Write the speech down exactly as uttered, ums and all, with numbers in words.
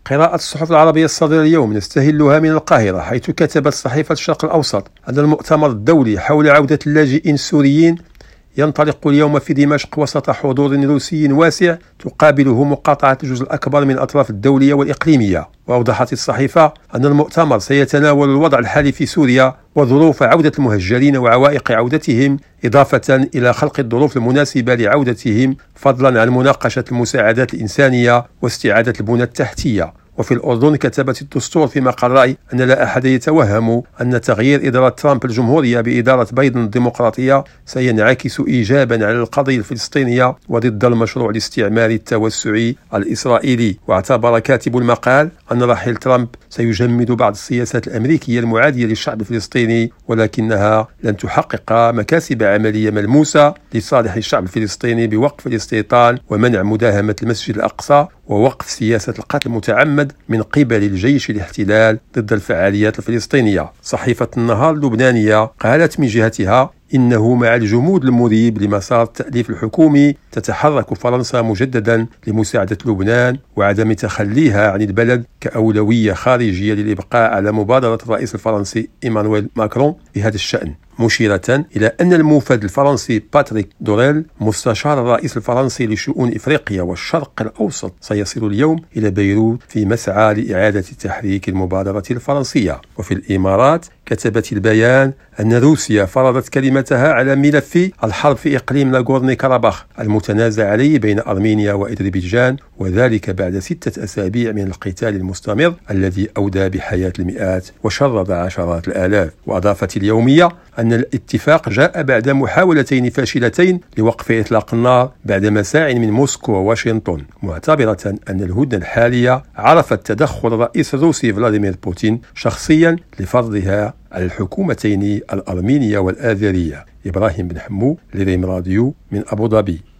قراءة الصحف العربية الصادرة اليوم نستهلها من القاهرة، حيث كتبت صحيفة الشرق الأوسط أن المؤتمر الدولي حول عودة اللاجئين السوريين ينطلق اليوم في دمشق وسط حضور روسي واسع تقابله مقاطعة الجزء الأكبر من الأطراف الدولية والإقليمية. وأوضحت الصحيفة أن المؤتمر سيتناول الوضع الحالي في سوريا وظروف عودة المهجرين وعوائق عودتهم، إضافة إلى خلق الظروف المناسبة لعودتهم، فضلا عن مناقشة المساعدات الإنسانية واستعادة البنى التحتية. وفي الأردن كتبت الدستور في مقال رأي أن لا أحد يتوهم أن تغيير إدارة ترامب الجمهورية بإدارة بايدن الديمقراطية سينعكس إيجابا على القضية الفلسطينية وضد المشروع الاستعماري التوسعي الإسرائيلي. واعتبر كاتب المقال أن رحيل ترامب سيجمد بعض السياسات الأمريكية المعادية للشعب الفلسطيني، ولكنها لن تحقق مكاسب عملية ملموسة لصالح الشعب الفلسطيني بوقف الاستيطان ومنع مداهمة المسجد الأقصى ووقف سياسة القتل المتعمد من قبل الجيش الاحتلال ضد الفعاليات الفلسطينية. صحيفة النهار اللبنانية قالت من جهتها إنه مع الجمود المريب لمسار التأليف الحكومي تتحرك فرنسا مجددا لمساعدة لبنان وعدم تخليها عن البلد كأولوية خارجية للإبقاء على مبادرة الرئيس الفرنسي إيمانويل ماكرون بهذا الشأن، مشيرة إلى أن الموفد الفرنسي باتريك دوريل مستشار الرئيس الفرنسي لشؤون إفريقيا والشرق الأوسط سيصل اليوم إلى بيروت في مسعى لإعادة تحريك المبادرة الفرنسية. وفي الإمارات كتبت البيان أن روسيا فرضت كلمتها على ملف الحرب في إقليم ناغورني كاراباخ المتنازع عليه بين أرمينيا وأذربيجان، وذلك بعد ستة أسابيع من القتال المستمر الذي أودى بحياة المئات وشرد عشرات الآلاف. وأضافت اليومية أن الاتفاق جاء بعد محاولتين فاشلتين لوقف إطلاق النار بعد مساع من موسكو وواشنطن، معتبرة أن الهدنة الحالية عرفت تدخل الرئيس الروسي فلاديمير بوتين شخصيا لفرضها على الحكومتين الأرمينية والآذرية. إبراهيم بن حمو لريم راديو من أبو ظبي.